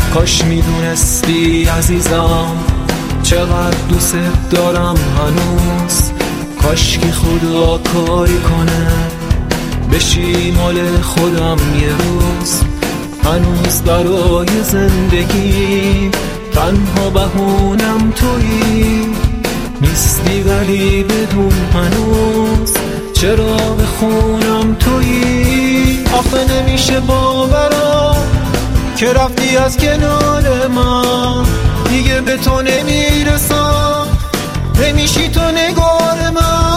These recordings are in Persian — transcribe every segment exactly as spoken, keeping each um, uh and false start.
کاش میدونستی عزیزم چقدر دوست دارم هنوز. کاش که خدا کاری کنه بشی مال خودم یه روز. هنوز برای زندگی تنها بهونم تویی. نیستی ولی بدون هنوز چرا بخونم تویی. آخه نمیشه باورم که رفتی از کنار من، دیگه به تو نمیرسم، نمیشی تو نگار من.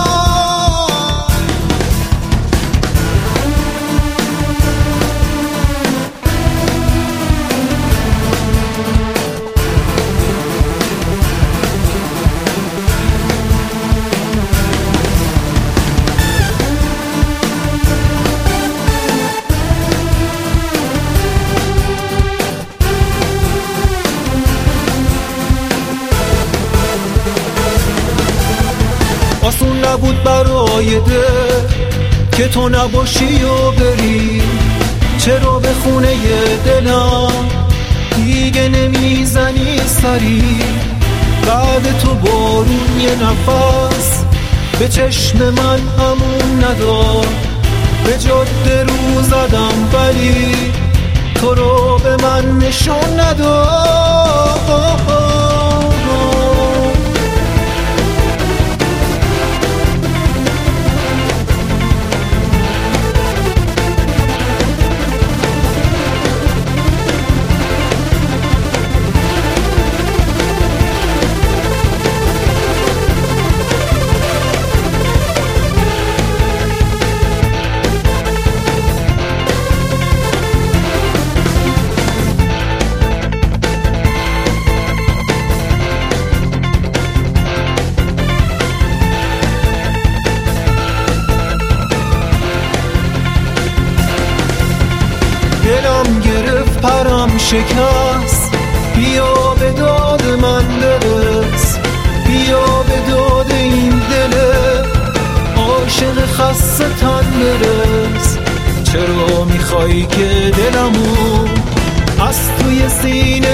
آسون نبود برای دل که تو نباشی و بری. چرا به خونه دلم دیگه نمیزنی سری؟ بعد تو بارون یه نفس به چشم من همون نداد. به جاده رو زدم ولی تو رو به من نشون نداد. دلم گرفت پرم شکست، بیا به داد من برس. بیا به داد این دل عاشق خسته تن برس. چرا میخوای که دلمو از توی سینه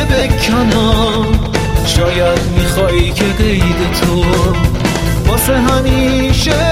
بکنم؟ شاید میخوای که قید تو واسه همیشه